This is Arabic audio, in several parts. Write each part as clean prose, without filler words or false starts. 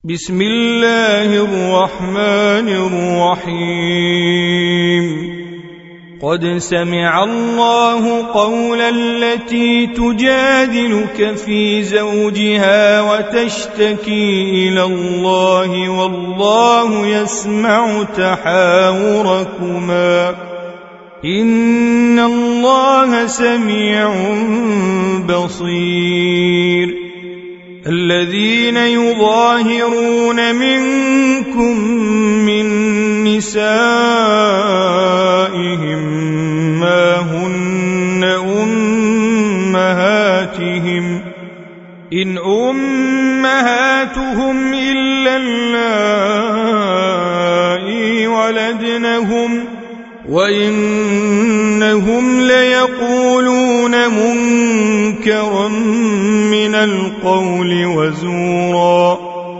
بسم الله الرحمن الرحيم قد سمع الله قول التي تجادلك في زوجها وتشتكي إلى الله والله يسمع تحاوركما إن الله سميع بصير الذين يظاهرون منكم من نسائهم ما هن أمهاتهم إن أمهاتهم إلا اللائي ولدنهم وإنهم ليقولون منكرا من القول وزورا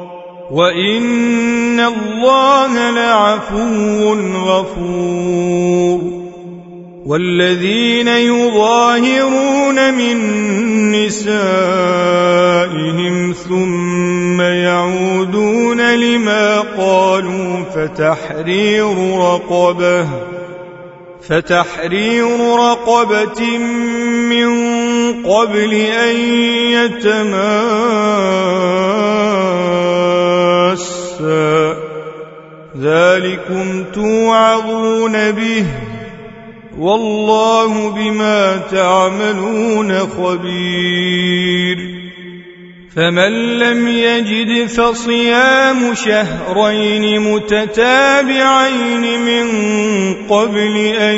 وإن الله لعفو غفور والذين يظاهرون من نسائهم ثم يعودون لما قالوا فتحرير رقبة من قبل أن يتماسا ذلكم توعظون به والله بما تعملون خبير فمن لم يجد فصيام شهرين متتابعين من قبل أن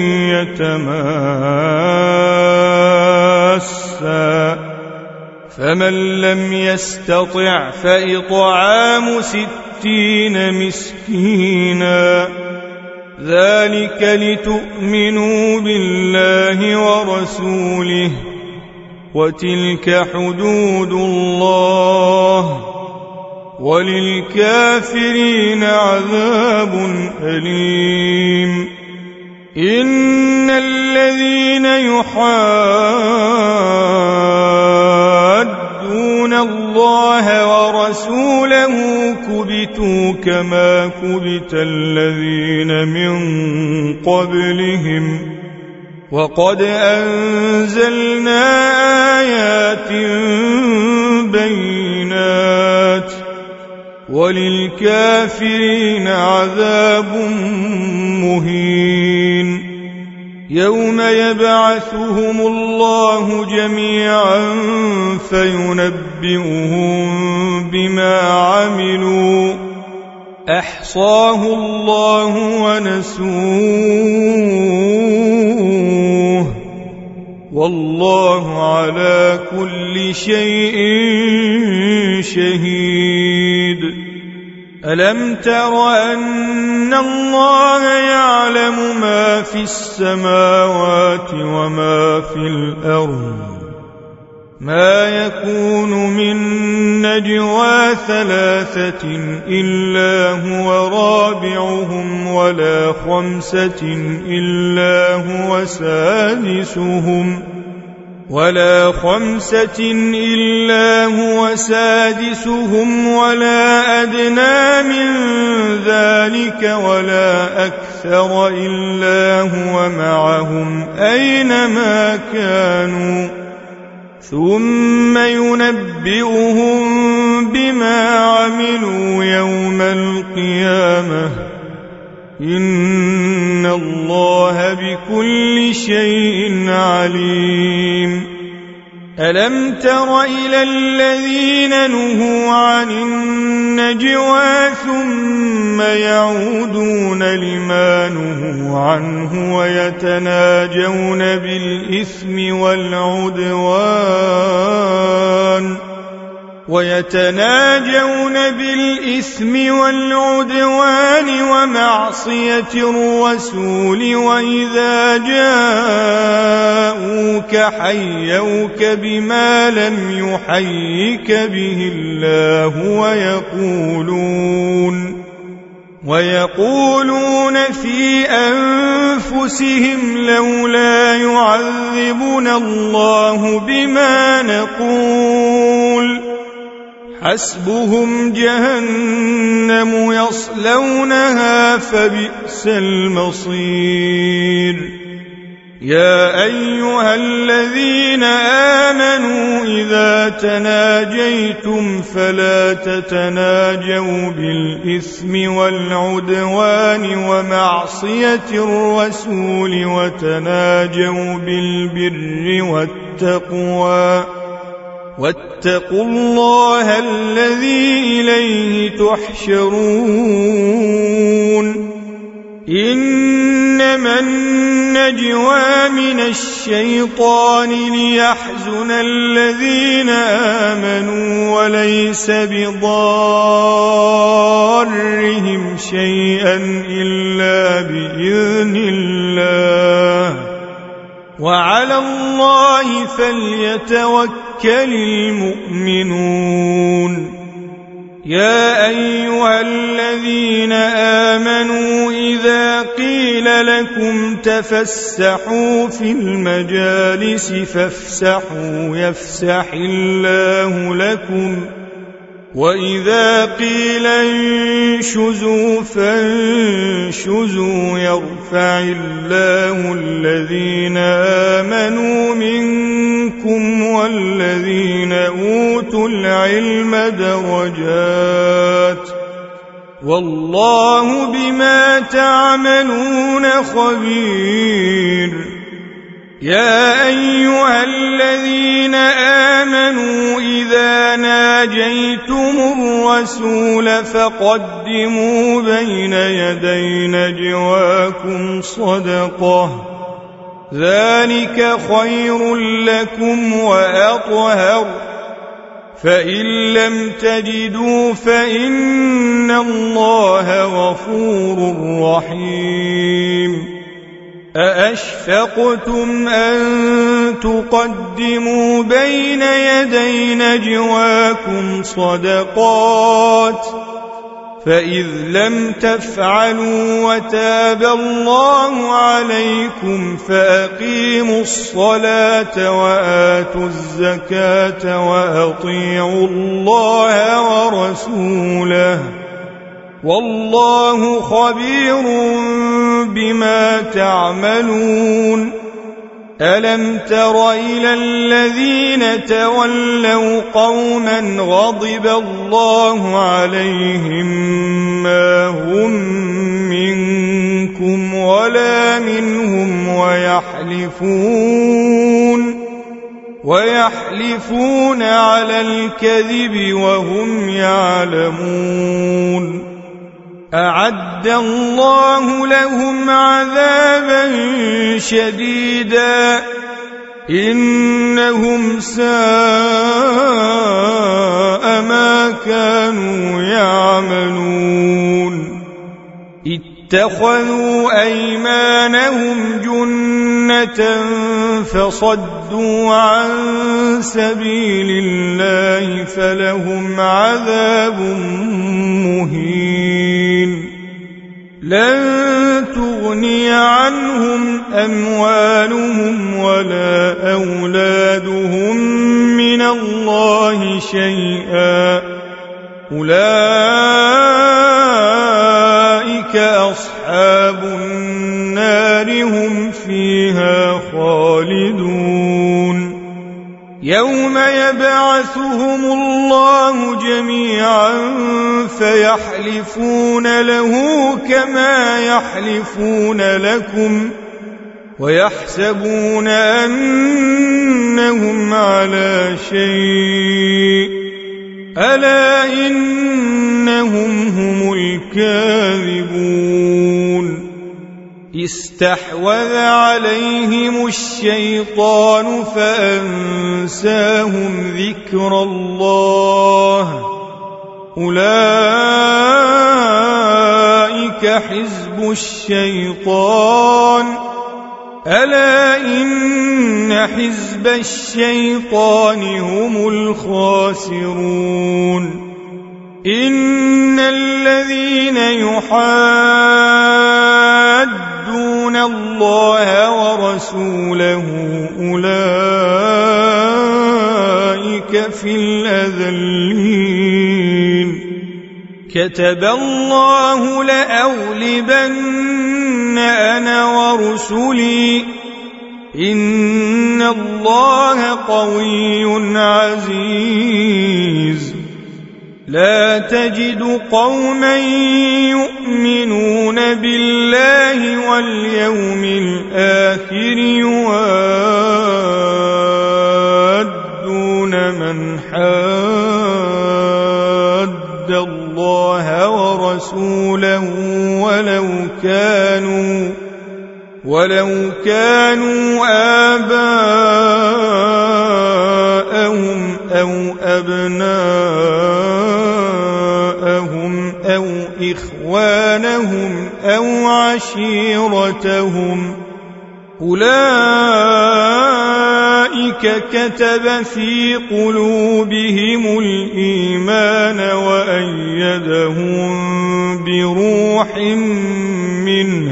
يتماسا فمن لم يستطع فإطعام 60 مسكينا ذلك لتؤمنوا بالله ورسوله وتلك حدود الله وللكافرين عذاب أليم إن الذين يحادون الله ورسوله كبتوا كما كبت الذين من قبلهم وقد أنزلنا آيات بينات وللكافرين عذاب مهين يوم يبعثهم الله جميعا فينبئهم بما عملوا أحصاه الله ونسوه والله على كل شيء شهيد ألم تر أن الله يعلم ما في السماوات وما في الأرض ما يكون من نجوى 3 إلا هو رابعهم ولا 5 إلا هو سادسهم ولا أدنى من ذلك ولا أكثر إلا هو معهم أينما كانوا ثم ينبئهم بما عملوا يوم القيامة إن الله بكل شيء عليم ألم تر إلى الذين نهوا عن النجوى ثم يعودون لما نهوا عنه ويتناجون بالإثم والعدوان ومعصية الرسول وإذا جاءوك حيوك بما لم يحيك به الله ويقولون في أنفسهم لولا يعذبنا الله بما نقول حسبهم جهنم يصلونها فبئس المصير يا أيها الذين آمنوا إذا تناجيتم فلا تتناجوا بالإثم والعدوان ومعصية الرسول وتناجوا بالبر والتقوى واتقوا الله الذي إليه تحشرون إنما النجوى من الشيطان ليحزن الذين آمنوا وليس بضارهم شيئا إلا بإذن الله وعلى الله فليتوكل المؤمنون يا أيها الذين آمنوا إذا قيل لكم تفسحوا في المجالس فافسحوا يفسح الله لكم وإذا قيل انشزوا فانشزوا يرفع الله الذين آمنوا منكم والذين أوتوا العلم درجات والله بما تعملون خبير يا أيها الذين آمنوا إذا ناجيتم الرسول فقدموا بين يدي نجواكم صدقة ذلك خير لكم وأطهر فإن لم تجدوا فإن الله غفور رحيم أأشفقتم أن تقدموا بين يدي نجواكم صدقات فإذ لم تفعلوا وتاب الله عليكم فأقيموا الصلاة وآتوا الزكاة وأطيعوا الله ورسوله والله خبير بما تعملون ألم تر إلى الذين تولوا قوما غضب الله عليهم ما هم منكم ولا منهم ويحلفون على الكذب وهم يعلمون أعد الله لهم عذابا شديدا إنهم ساء ما كانوا يعملون اتخذوا أيمانهم جنة فصدوا عن سبيل الله فلهم عذاب مهين لن تغني عنهم أموالهم ولا أولادهم من الله شيئا أولئك أصحاب النار هم فيها خالدون يوم يبعثهم الله جميعا فيحلفون له كما يحلفون لكم ويحسبون أنهم على شيء ألا إنهم هم الكاذبون استحوذ عليهم الشيطان فأنساهم ذكر الله أولئك حزب الشيطان ألا إن حزب الشيطان هم الخاسرون إن الذين يحادون الله ورسوله أولئك في الأذلين كتب الله لأغلبن أنا ورسلي إن الله قوي عزيز لا تجد قوما يؤمنون بالله واليوم الآخر يوادون من حاد الله ورسوله ولو كانوا آباءهم أو أبناءهم أو إخوانهم أو عشيرتهم أولئك كتب في قلوبهم الإيمان وأيدهم بروح منه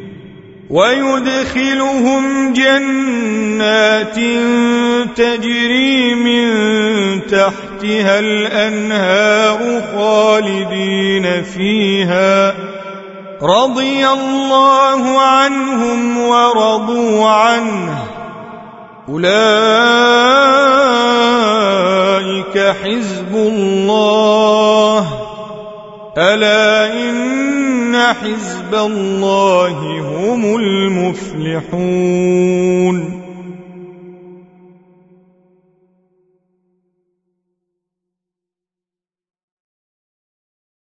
ويدخلهم جنات تجري من تحتها الأنهار خالدين فيها رضي الله عنهم ورضوا عنه أولئك حزب الله ألا إن حزب الله هم المفلحون